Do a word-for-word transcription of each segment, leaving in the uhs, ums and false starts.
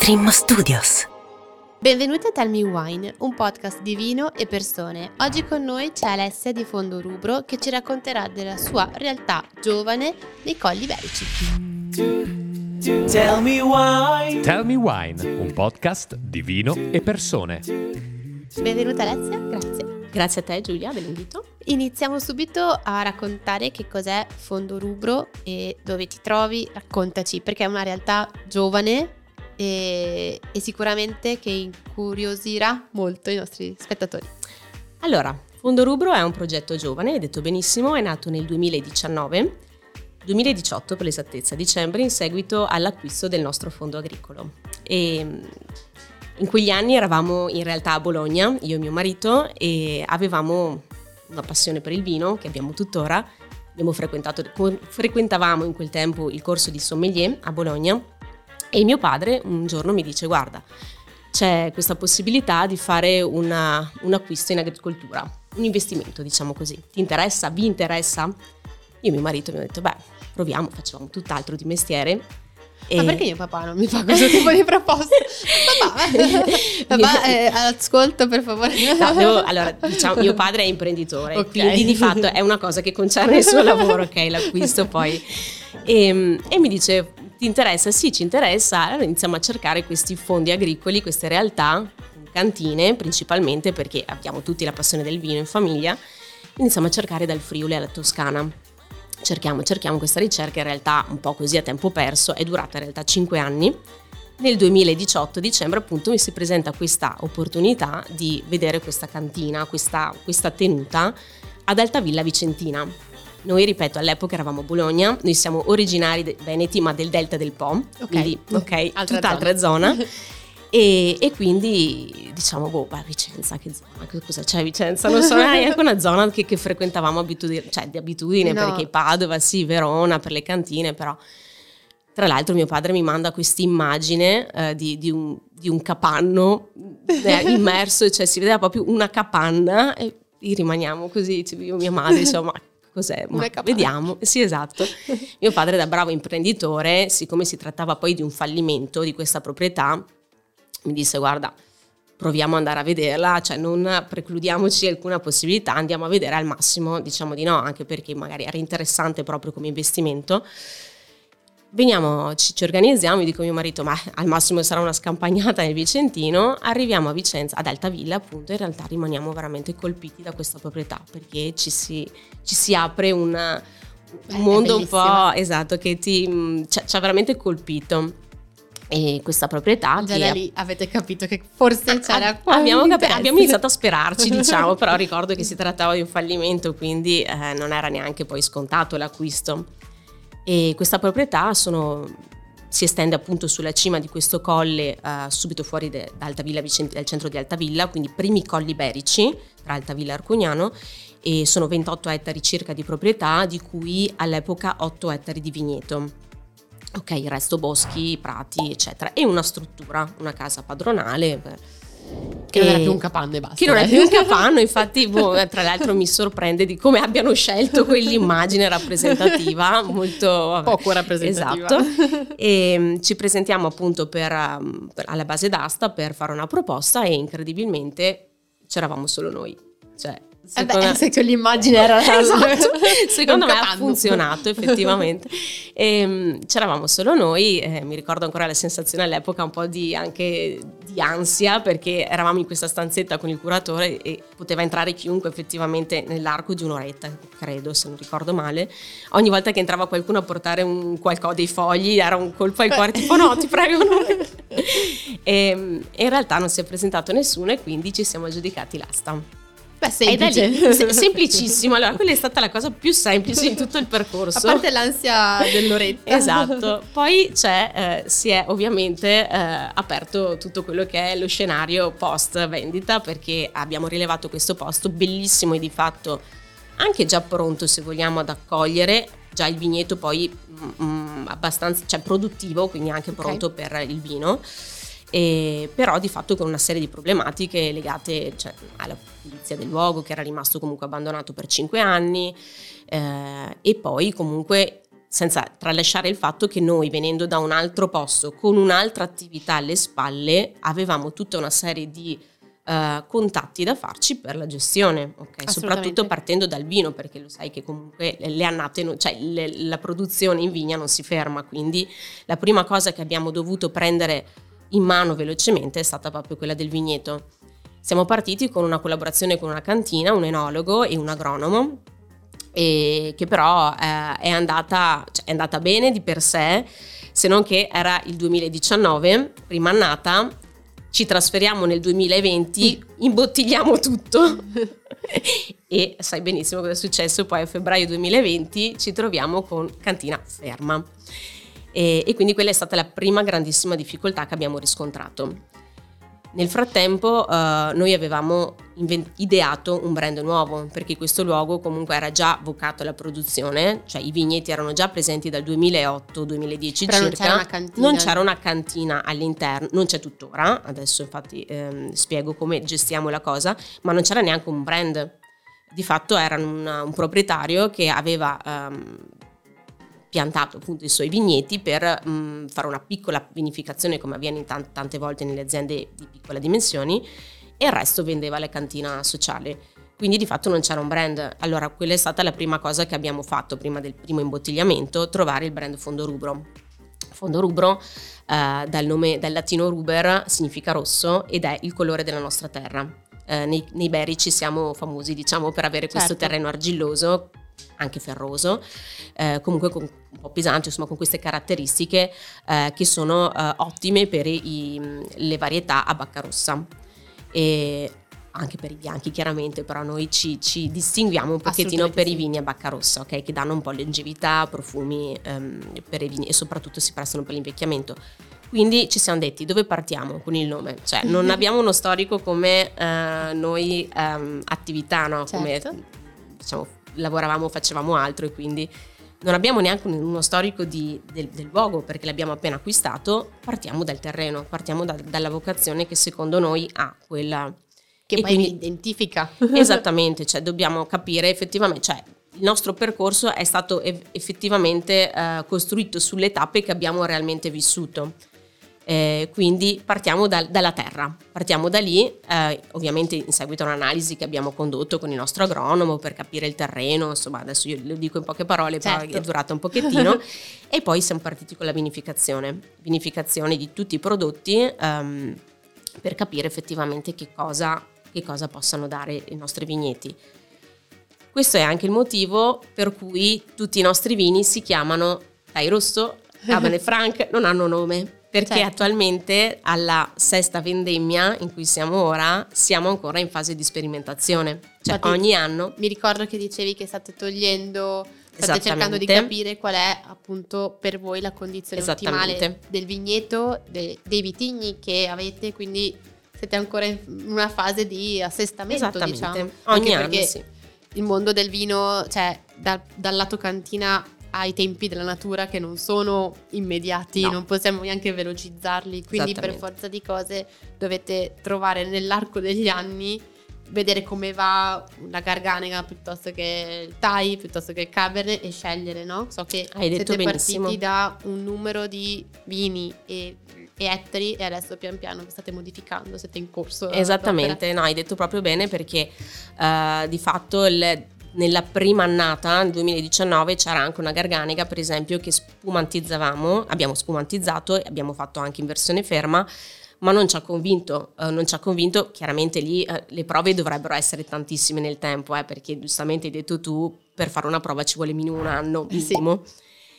Stream Studios. Benvenuti a Tell Me Wine, un podcast di vino e persone. Oggi con noi c'è Alessia di Fondo Rubro che ci racconterà della sua realtà giovane nei Colli Iberici. Tell Me Wine. Tell Me Wine, un podcast di vino e persone. Benvenuta Alessia, grazie. Grazie a te Giulia dell'invito. Iniziamo subito a raccontare che cos'è Fondo Rubro e dove ti trovi. Raccontaci, perché è una realtà giovane e, e sicuramente che incuriosirà molto i nostri spettatori. Allora, Fondo Rubro è un progetto giovane, hai detto benissimo, è nato nel duemiladiciannove, duemiladiciotto per l'esattezza, dicembre, in seguito all'acquisto del nostro fondo agricolo. E in quegli anni eravamo in realtà a Bologna, io e mio marito, e avevamo una passione per il vino, che abbiamo tuttora. Abbiamo frequentato, frequentavamo in quel tempo il corso di sommelier a Bologna e mio padre un giorno mi dice: guarda, c'è questa possibilità di fare una, un acquisto in agricoltura, un investimento, diciamo così. Ti interessa? Vi interessa? Io e mio marito abbiamo detto: beh, proviamo, facciamo tutt'altro di mestiere. E... Ma perché mio papà non mi fa questo tipo di proposte? Papà, papà eh, ascolto per favore. No, devo, allora, diciamo, mio padre è imprenditore, okay. Quindi di fatto è una cosa che concerne il suo lavoro, ok, l'acquisto poi. E, e mi dice: ti interessa? Sì, ci interessa. Allora iniziamo a cercare questi fondi agricoli, queste realtà, cantine principalmente, perché abbiamo tutti la passione del vino in famiglia. Iniziamo a cercare dal Friuli alla Toscana. Cerchiamo, cerchiamo questa ricerca, in realtà un po' così a tempo perso, è durata in realtà cinque anni. Nel duemiladiciotto, dicembre, appunto, mi si presenta questa opportunità di vedere questa cantina, questa, questa tenuta ad Altavilla Vicentina. Noi, ripeto, all'epoca eravamo a Bologna, noi siamo originari de- veneti ma del Delta del Po, okay. quindi ok, Altra tutt'altra zona. zona. E, e quindi diciamo, boh, beh, Vicenza, che zona, che cosa c'è Vicenza? Non so, è anche una zona che, che frequentavamo abitudine, cioè di abitudine, no. Perché Padova, sì, Verona, per le cantine, però. Tra l'altro mio padre mi manda questa immagine eh, di, di, un, di un capanno eh, immerso, cioè si vedeva proprio una capanna e rimaniamo così, cioè, io e mia madre, insomma, cos'è? Ma vediamo, sì, esatto. Mio padre, da bravo imprenditore, siccome si trattava poi di un fallimento di questa proprietà, mi disse: guarda, proviamo ad andare a vederla, cioè non precludiamoci alcuna possibilità, andiamo a vedere, al massimo diciamo di no, anche perché magari era interessante proprio come investimento. Veniamo, ci, ci organizziamo, mi dico a mio marito: ma al massimo sarà una scampagnata nel Vicentino. Arriviamo a Vicenza, ad Altavilla appunto, in realtà rimaniamo veramente colpiti da questa proprietà, perché ci si, ci si apre una, un mondo un po', esatto, che ti ci ha veramente colpito. E questa proprietà già che da lì avete capito che forse c'era ah, abbiamo, capi- abbiamo iniziato a sperarci, diciamo, però ricordo che si trattava di un fallimento, quindi eh, non era neanche poi scontato l'acquisto. E questa proprietà sono, si estende appunto sulla cima di questo colle, eh, subito fuori de, da Altavilla Vicenti, dal centro di Altavilla, quindi primi colli iberici tra Altavilla e Arcugnano, e sono ventotto ettari circa di proprietà, di cui all'epoca otto ettari di vigneto. Ok, il resto boschi, prati, eccetera. E una struttura, una casa padronale. Che non era più un capanno e basta. Che non è più un capanno, infatti, boh, tra l'altro mi sorprende di come abbiano scelto quell'immagine rappresentativa, molto vabbè, poco rappresentativa. Esatto. E ci presentiamo appunto per, per, alla base d'asta per fare una proposta e incredibilmente c'eravamo solo noi. Cioè, secondo... Eh beh, se quell'immagine era esatto. Secondo me ha funzionato effettivamente. E, c'eravamo solo noi, eh, mi ricordo ancora la sensazione all'epoca un po' di anche di ansia, perché eravamo in questa stanzetta con il curatore e poteva entrare chiunque effettivamente nell'arco di un'oretta, credo, se non ricordo male. Ogni volta che entrava qualcuno a portare un qualcosa, dei fogli, era un colpo al cuore, tipo no, ti prego, no. E in realtà non si è presentato nessuno e quindi ci siamo aggiudicati l'asta. Beh, semplice. Lì, semplicissimo. Allora, quella è stata la cosa più semplice di tutto il percorso. A parte l'ansia dell'oretta. Esatto. Poi c'è, eh, si è ovviamente eh, aperto tutto quello che è lo scenario post vendita, perché abbiamo rilevato questo posto bellissimo e di fatto anche già pronto, se vogliamo, ad accogliere già il vigneto poi mm, abbastanza, cioè produttivo, quindi anche pronto okay. per il vino. E però di fatto con una serie di problematiche legate, cioè, alla pulizia del luogo, che era rimasto comunque abbandonato per cinque anni, eh, e poi comunque senza tralasciare il fatto che noi, venendo da un altro posto, con un'altra attività alle spalle, avevamo tutta una serie di uh, contatti da farci per la gestione, okay? Soprattutto partendo dal vino, perché lo sai che comunque le annate, cioè le, la produzione in vigna non si ferma, quindi la prima cosa che abbiamo dovuto prendere in mano velocemente è stata proprio quella del vigneto. Siamo partiti con una collaborazione con una cantina, un enologo e un agronomo, e che però eh, è andata cioè, è andata bene di per sé, se non che era il duemiladiciannove, prima annata, ci trasferiamo nel duemilaventi, imbottigliamo tutto e sai benissimo cosa è successo. Poi a febbraio duemilaventi ci troviamo con cantina ferma e, e quindi quella è stata la prima grandissima difficoltà che abbiamo riscontrato. Nel frattempo uh, noi avevamo invent- ideato un brand nuovo, perché questo luogo comunque era già vocato alla produzione, cioè i vigneti erano già presenti dal duemilaotto duemiladieci Però circa. Non c'era una cantina. Non c'era una cantina all'interno, non c'è tuttora, adesso infatti ehm, spiego come gestiamo la cosa, ma non c'era neanche un brand. Di fatto era un, un proprietario che aveva um, piantato appunto i suoi vigneti per mh, fare una piccola vinificazione, come avviene in t- tante volte nelle aziende di piccola dimensioni, e il resto vendeva alla cantina sociale. Quindi di fatto non c'era un brand. Allora quella è stata la prima cosa che abbiamo fatto prima del primo imbottigliamento, trovare il brand Fondo Rubro. Fondo Rubro eh, dal nome, dal latino ruber, significa rosso ed è il colore della nostra terra. Eh, nei, nei Berici siamo famosi, diciamo, per avere questo certo. terreno argilloso, anche ferroso, eh, comunque con, un po' pesante, insomma con queste caratteristiche eh, che sono eh, ottime per i, le varietà a bacca rossa e anche per i bianchi chiaramente, però noi ci, ci distinguiamo un pochettino per i vini a bacca rossa, ok, che danno un po' longevità, profumi ehm, per i vini e soprattutto si prestano per l'invecchiamento. Quindi ci siamo detti dove partiamo con il nome, cioè non abbiamo uno storico come eh, noi ehm, attività, no? Certo. Come diciamo lavoravamo, facevamo altro e quindi non abbiamo neanche uno storico di, del, del luogo perché l'abbiamo appena acquistato. Partiamo dal terreno, partiamo da, dalla vocazione che secondo noi ha quella che e poi quindi, mi identifica. Esattamente, cioè dobbiamo capire effettivamente, cioè il nostro percorso è stato effettivamente eh, costruito sulle tappe che abbiamo realmente vissuto. Eh, quindi partiamo da, dalla terra, partiamo da lì, eh, ovviamente in seguito a un'analisi che abbiamo condotto con il nostro agronomo per capire il terreno, insomma adesso io lo dico in poche parole, certo. Però è durata un pochettino e poi siamo partiti con la vinificazione, vinificazione di tutti i prodotti um, per capire effettivamente che cosa, che cosa possano dare i nostri vigneti. Questo è anche il motivo per cui tutti i nostri vini si chiamano Thai Rosso, Cabernet Franc, non hanno nome. Perché certo. Attualmente alla sesta vendemmia in cui siamo ora siamo ancora in fase di sperimentazione, cioè infatti, ogni anno. Mi ricordo che dicevi che state togliendo, state cercando di capire qual è appunto per voi la condizione ottimale del vigneto, de, dei vitigni che avete, quindi siete ancora in una fase di assestamento, diciamo. Ogni Anche anno, perché sì. Il mondo del vino, cioè da, dal lato cantina ai tempi della natura che non sono immediati, no. Non possiamo neanche velocizzarli, quindi per forza di cose dovete trovare nell'arco degli anni, vedere come va la Garganega piuttosto che il Thai, piuttosto che il Cabernet e scegliere, no? So che Hai detto siete benissimo. partiti da un numero di vini e, e ettari e adesso pian piano vi state modificando, siete in corso. Esattamente, no, hai detto proprio bene perché uh, di fatto il nella prima annata, nel duemiladiciannove, c'era anche una Garganega, per esempio, che spumantizzavamo, abbiamo spumantizzato e abbiamo fatto anche in versione ferma, ma non ci ha convinto, eh, non ci ha convinto, chiaramente lì eh, le prove dovrebbero essere tantissime nel tempo, eh, perché giustamente hai detto tu, per fare una prova ci vuole minimo un anno, minimo, sì.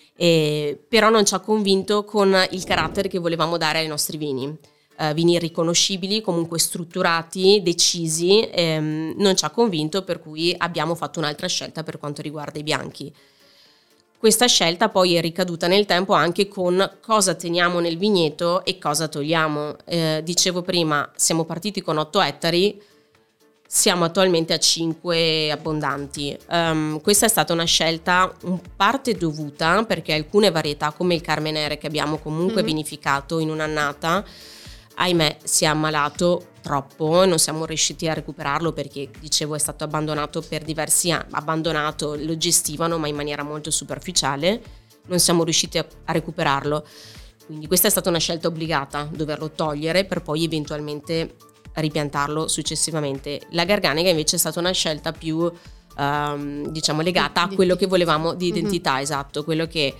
E, però non ci ha convinto con il carattere che volevamo dare ai nostri vini. Uh, vini riconoscibili, comunque strutturati, decisi, ehm, non ci ha convinto, per cui abbiamo fatto un'altra scelta per quanto riguarda i bianchi. Questa scelta poi è ricaduta nel tempo anche con cosa teniamo nel vigneto e cosa togliamo. Eh, dicevo prima, siamo partiti con otto ettari, siamo attualmente a cinque abbondanti. Um, questa è stata una scelta in parte dovuta perché alcune varietà come il Carmenere che abbiamo comunque mm-hmm. vinificato in un'annata, ahimè si è ammalato troppo e non siamo riusciti a recuperarlo perché, dicevo, è stato abbandonato per diversi anni, abbandonato, lo gestivano ma in maniera molto superficiale non siamo riusciti a, a recuperarlo. Quindi questa è stata una scelta obbligata, doverlo togliere per poi eventualmente ripiantarlo successivamente. La Garganega invece è stata una scelta più um, diciamo legata a quello che volevamo di identità, mm-hmm. esatto, quello che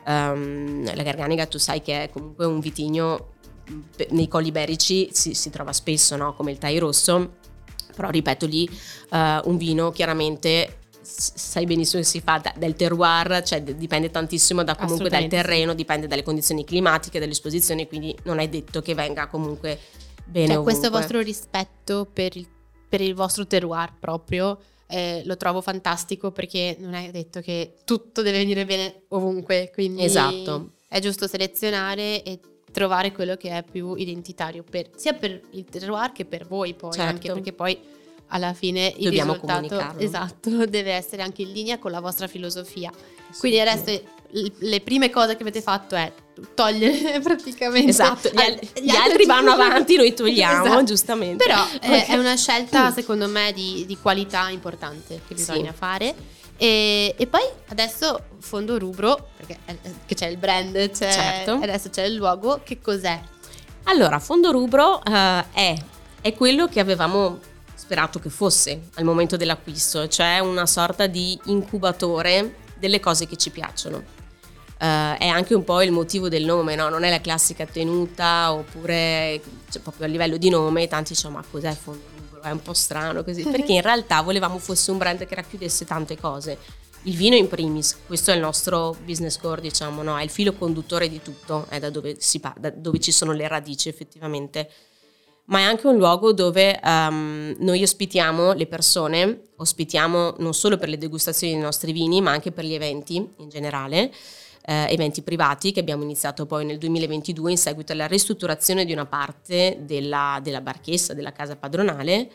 um, la Garganega tu sai che è comunque un vitigno nei colli iberici si, si trova spesso, no? Come il Thai rosso, però ripeto lì uh, un vino chiaramente sai benissimo che si fa da, del terroir, cioè d- dipende tantissimo da comunque dal terreno, dipende dalle condizioni climatiche, dall'esposizione, quindi non è detto che venga comunque bene cioè, ovunque. Questo vostro rispetto per il, per il vostro terroir proprio eh, lo trovo fantastico, perché non è detto che tutto deve venire bene ovunque, quindi esatto. È giusto selezionare e trovare quello che è più identitario per, sia per il terroir che per voi poi, certo. anche perché poi alla fine il dobbiamo risultato comunicarlo. Esatto, deve essere anche in linea con la vostra filosofia. Sì. Quindi adesso l- le prime cose che avete fatto è togliere praticamente. Esatto, gli, al- gli, gli altri vanno cinque. avanti, noi togliamo, esatto. giustamente. Però è, è una scelta secondo me di, di qualità importante che bisogna sì. fare. E, e poi adesso fondo rubro, perché è, che c'è il brand, c'è, certo. adesso c'è il logo, che cos'è? Allora, fondo rubro uh, è, è quello che avevamo sperato che fosse al momento dell'acquisto, cioè una sorta di incubatore delle cose che ci piacciono. Uh, è anche un po' il motivo del nome, no? Non è la classica tenuta, oppure cioè, proprio a livello di nome tanti dicono ma cos'è fondo rubro? È un po' strano così, perché in realtà volevamo fosse un brand che racchiudesse tante cose. Il vino in primis, questo è il nostro business core, diciamo, no? È il filo conduttore di tutto, è da dove, si pa- da dove ci sono le radici effettivamente. Ma è anche un luogo dove um, noi ospitiamo le persone, ospitiamo non solo per le degustazioni dei nostri vini, ma anche per gli eventi in generale, eh, eventi privati che abbiamo iniziato poi nel duemilaventidue in seguito alla ristrutturazione di una parte della, della barchessa, della casa padronale.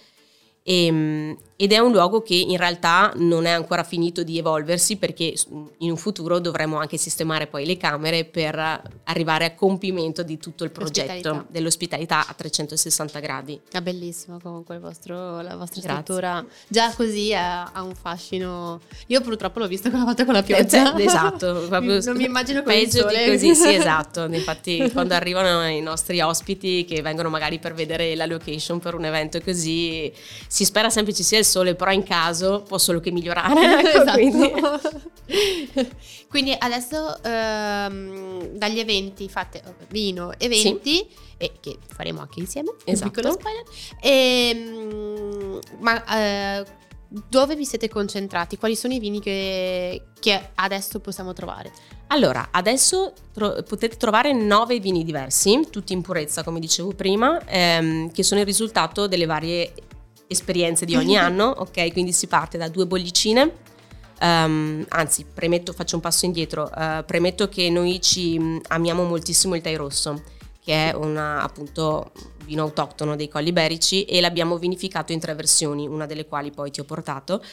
E, ed è un luogo che in realtà non è ancora finito di evolversi, perché in un futuro dovremo anche sistemare poi le camere per arrivare a compimento di tutto il progetto dell'ospitalità a trecentosessanta gradi. È bellissimo comunque il vostro, la vostra Grazie. struttura, già così ha, ha un fascino. Io purtroppo l'ho visto quella volta con la pioggia, eh, esatto, proprio non mi immagino con peggio il sole. di così, sì, esatto. Infatti quando arrivano i nostri ospiti che vengono magari per vedere la location per un evento così, si spera sempre ci sia il sole, però in caso può solo che migliorare. Ecco, esatto. quindi. Quindi adesso ehm, dagli eventi fate vino, eventi, sì. E che faremo anche insieme, esatto. Un piccolo spoiler. E, ma eh, dove vi siete concentrati? Quali sono i vini che, che adesso possiamo trovare? Allora, adesso tro- potete trovare nove vini diversi, tutti in purezza, come dicevo prima, ehm, che sono il risultato delle varie esperienze di ogni anno, ok? Quindi si parte da due bollicine, um, anzi, premetto, faccio un passo indietro, uh, premetto che noi ci amiamo moltissimo il Thai rosso, che è una, appunto vino autoctono dei Colli Iberici, e l'abbiamo vinificato in tre versioni, una delle quali poi ti ho portato,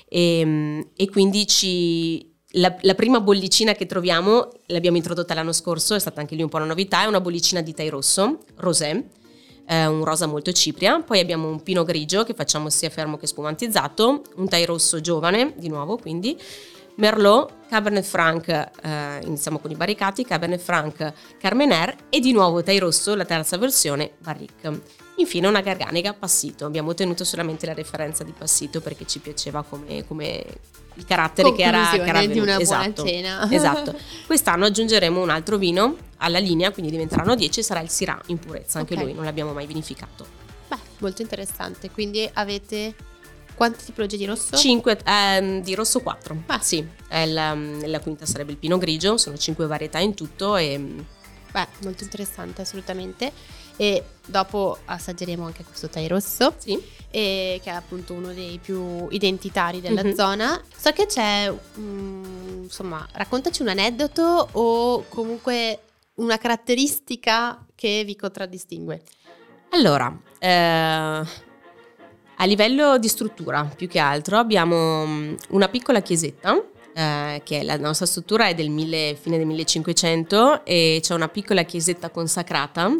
e, e quindi ci... La, la prima bollicina che troviamo, l'abbiamo introdotta l'anno scorso, è stata anche lì un po' una novità, è una bollicina di Thai rosso, rosé, eh, un rosa molto cipria. Poi abbiamo un Pinot grigio che facciamo sia fermo che spumantizzato, un Thai rosso giovane, di nuovo quindi, Merlot, Cabernet Franc, eh, iniziamo con i barricati, Cabernet Franc, Carmener e di nuovo Thai rosso, la terza versione, Barrique. Infine una Garganega Passito, abbiamo ottenuto solamente la referenza di Passito perché ci piaceva come, come il carattere che era, che era venuto. Di una esatto, buona cena. Esatto. Quest'anno aggiungeremo un altro vino alla linea, quindi diventeranno dieci, sarà il Syrah in purezza, anche okay. Lui non l'abbiamo mai vinificato. Beh, molto interessante, quindi avete... Quante tipologie di rosso? cinque, ehm, di rosso quattro. Ah. Sì, è la, la quinta sarebbe il Pinot grigio, sono cinque varietà in tutto e... Beh, molto interessante, assolutamente. E dopo assaggeremo anche questo Thai rosso, sì. e che è appunto uno dei più identitari della mm-hmm. zona. So che c'è, um, insomma, raccontaci un aneddoto o comunque una caratteristica che vi contraddistingue. Allora, eh... a livello di struttura, più che altro, abbiamo una piccola chiesetta, eh, che è la nostra struttura è del mille, fine del millecinquecento, e c'è una piccola chiesetta consacrata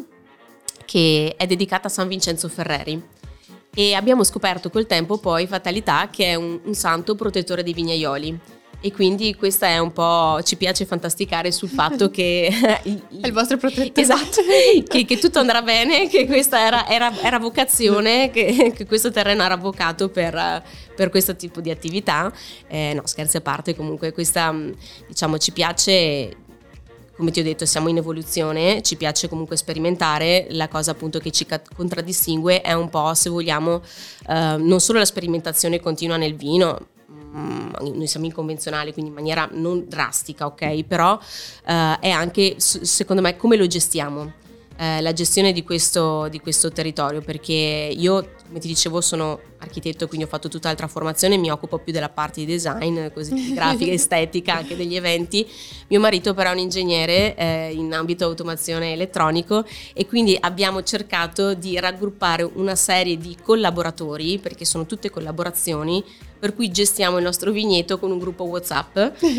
che è dedicata a San Vincenzo Ferreri. E abbiamo scoperto col tempo poi, fatalità, che è un, un santo protettore dei vignaioli. E quindi questa è un po', ci piace fantasticare sul fatto che è il vostro protettore. Esatto, che, che tutto andrà bene, che questa era, era, era vocazione, che, che questo terreno era vocato per, per questo tipo di attività. Eh, no, scherzi a parte, comunque questa, diciamo, ci piace, come ti ho detto, siamo in evoluzione, ci piace comunque sperimentare. La cosa appunto che ci contraddistingue è un po', se vogliamo, eh, non solo la sperimentazione continua nel vino. Noi siamo inconvenzionali, quindi in maniera non drastica, ok? Però eh, è anche, secondo me, come lo gestiamo, eh, la gestione di questo, di questo territorio, perché io, come ti dicevo, sono architetto, quindi ho fatto tutt'altra formazione, mi occupo più della parte di design, così di grafica, estetica, anche degli eventi. Mio marito però è un ingegnere eh, in ambito automazione elettronico, e quindi abbiamo cercato di raggruppare una serie di collaboratori, perché sono tutte collaborazioni, per cui gestiamo il nostro vigneto con un gruppo WhatsApp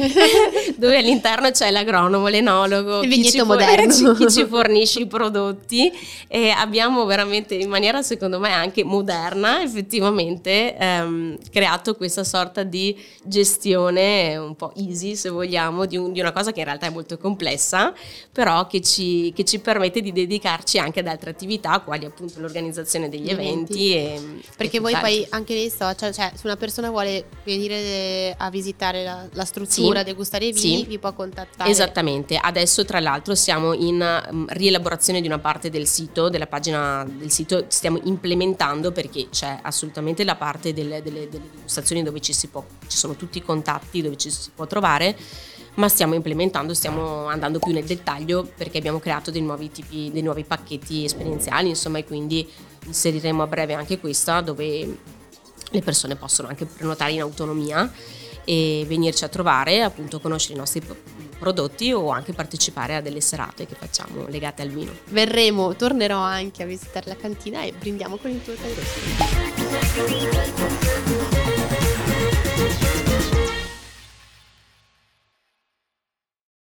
dove all'interno c'è l'agronomo, l'enologo, il chi vigneto ci, moderno, chi ci fornisce i prodotti, e abbiamo veramente, in maniera secondo me anche moderna, effettivamente ehm, creato questa sorta di gestione un po' easy, se vogliamo, di, un, di una cosa che in realtà è molto complessa, però che ci, che ci permette di dedicarci anche ad altre attività, quali appunto l'organizzazione degli eventi, eventi e, perché e voi tutt'altro. poi anche nei social, cioè se una persona vuole venire a visitare la, la struttura, sì, degustare i vini, sì, vi può contattare. Esattamente. Adesso tra l'altro siamo in um, rielaborazione di una parte del sito, della pagina del sito, stiamo implementando, perché c'è assolutamente la parte delle, delle, delle degustazioni dove ci si può, ci sono tutti i contatti dove ci si può trovare, ma stiamo implementando, stiamo andando più nel dettaglio, perché abbiamo creato dei nuovi tipi, dei nuovi pacchetti esperienziali, insomma, e quindi inseriremo a breve anche questa, dove le persone possono anche prenotare in autonomia e venirci a trovare, appunto conoscere i nostri prodotti, o anche partecipare a delle serate che facciamo legate al vino. Verremo, tornerò anche a visitare la cantina e brindiamo con il tuo tedesco.